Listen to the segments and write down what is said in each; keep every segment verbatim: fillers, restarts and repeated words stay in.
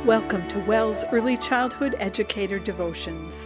Welcome to WELS Early Childhood Educator Devotions.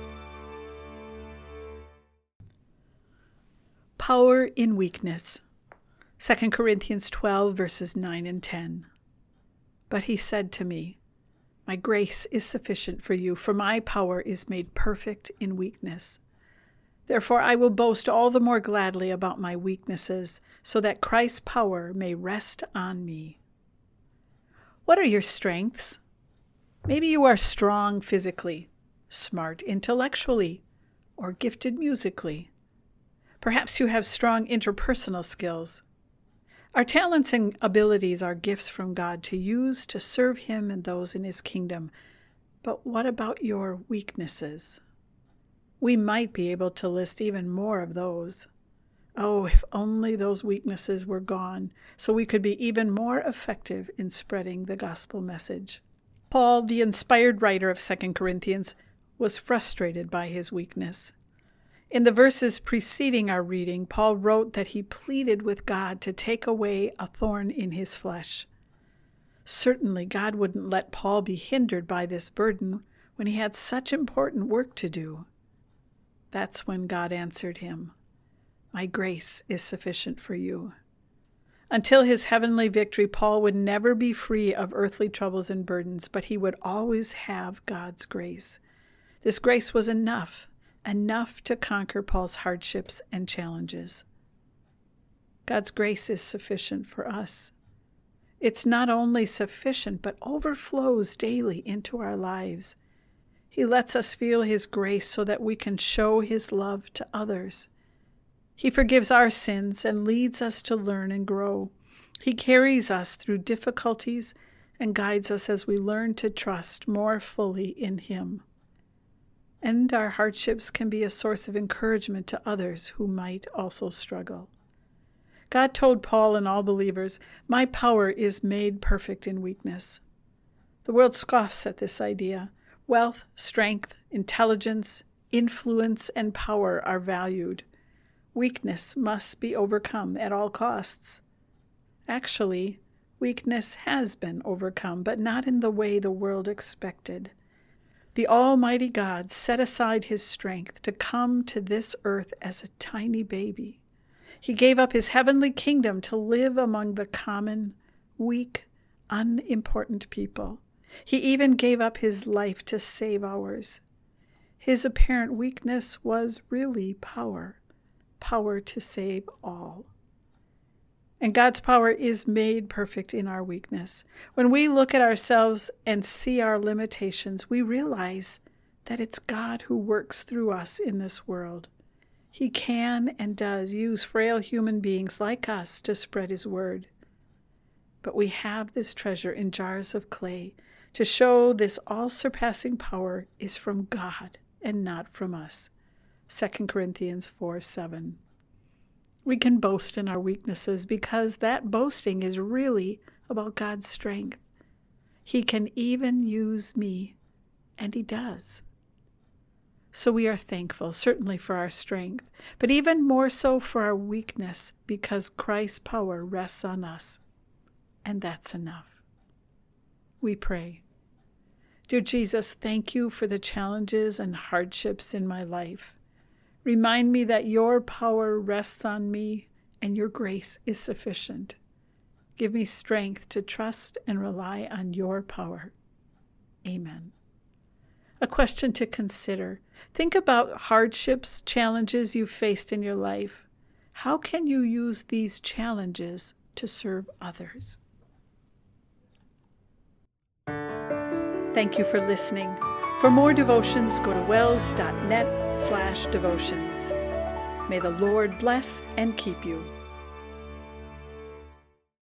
Power in Weakness. Second Corinthians twelve, verses nine and ten. But he said to me, My grace is sufficient for you, for my power is made perfect in weakness. Therefore I will boast all the more gladly about my weaknesses, so that Christ's power may rest on me. What are your strengths? Maybe you are strong physically, smart intellectually, or gifted musically. Perhaps you have strong interpersonal skills. Our talents and abilities are gifts from God to use to serve Him and those in His kingdom. But what about your weaknesses? We might be able to list even more of those. Oh, if only those weaknesses were gone, so we could be even more effective in spreading the gospel message. Paul, the inspired writer of Second Corinthians, was frustrated by his weakness. In the verses preceding our reading, Paul wrote that he pleaded with God to take away a thorn in his flesh. Certainly, God wouldn't let Paul be hindered by this burden when he had such important work to do. That's when God answered him, My grace is sufficient for you. Until his heavenly victory, Paul would never be free of earthly troubles and burdens, but he would always have God's grace. This grace was enough, enough to conquer Paul's hardships and challenges. God's grace is sufficient for us. It's not only sufficient, but overflows daily into our lives. He lets us feel His grace so that we can show His love to others. He forgives our sins and leads us to learn and grow. He carries us through difficulties and guides us as we learn to trust more fully in Him. And our hardships can be a source of encouragement to others who might also struggle. God told Paul and all believers, My power is made perfect in weakness. The world scoffs at this idea. Wealth, strength, intelligence, influence, and power are valued. Weakness must be overcome at all costs. Actually, weakness has been overcome, but not in the way the world expected. The Almighty God set aside His strength to come to this earth as a tiny baby. He gave up His heavenly kingdom to live among the common, weak, unimportant people. He even gave up His life to save ours. His apparent weakness was really power. Power to save all. And God's power is made perfect in our weakness. When we look at ourselves and see our limitations, we realize that it's God who works through us in this world. He can and does use frail human beings like us to spread His word. But we have this treasure in jars of clay to show this all-surpassing power is from God and not from us. Second Corinthians four seven. We can boast in our weaknesses because that boasting is really about God's strength. He can even use me, and He does. So we are thankful, certainly for our strength, but even more so for our weakness because Christ's power rests on us, and that's enough. We pray. Dear Jesus, thank You for the challenges and hardships in my life. Remind me that Your power rests on me and Your grace is sufficient. Give me strength to trust and rely on Your power. Amen. A question to consider. Think about hardships, challenges you've faced in your life. How can you use these challenges to serve others? Thank you for listening. For more devotions, go to wels dot net slash devotions. May the Lord bless and keep you.